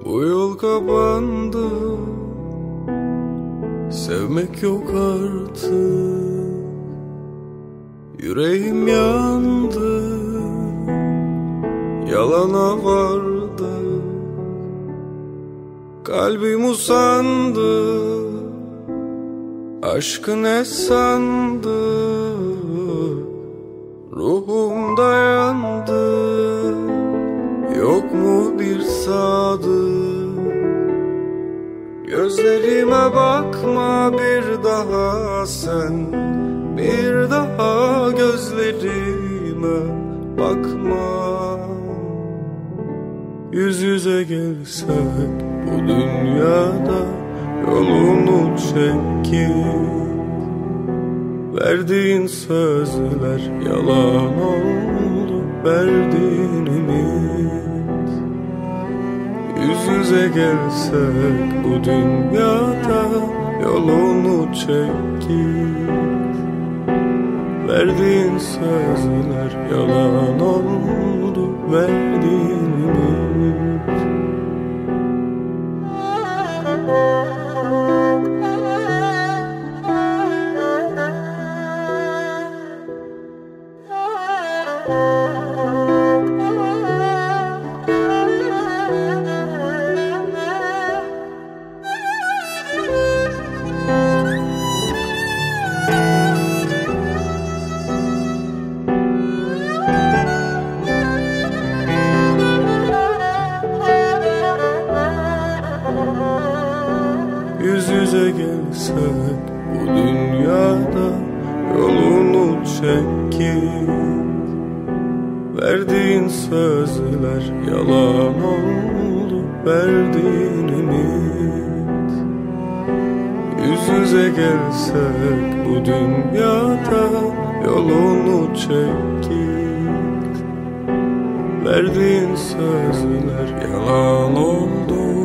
Bu yol kapandı, sevmek yok artık. Yüreğim yandı, yalana vardı. Kalbim usandı, aşkı ne sandı? Ruhum dayandı, yok mu bir sadık? Gözlerime bakma bir daha sen, bir daha gözlerime bakma. Yüz yüze gelsek bu dünyada, yolunu çekip verdiğin sözler yalan oldu, verdiğin ümit. Yüz yüze gelsek bu dünyada, yolunu çekip verdiğin sözler yalan oldu, verdiğin ümit. Yüz yüze gelsek bu dünyada, yolunu çekip verdiğin sözler yalan oldu, verdiğin ümit. Yüz yüze gelsek bu dünyada, yolunu çekip verdiğin sözler yalan oldu,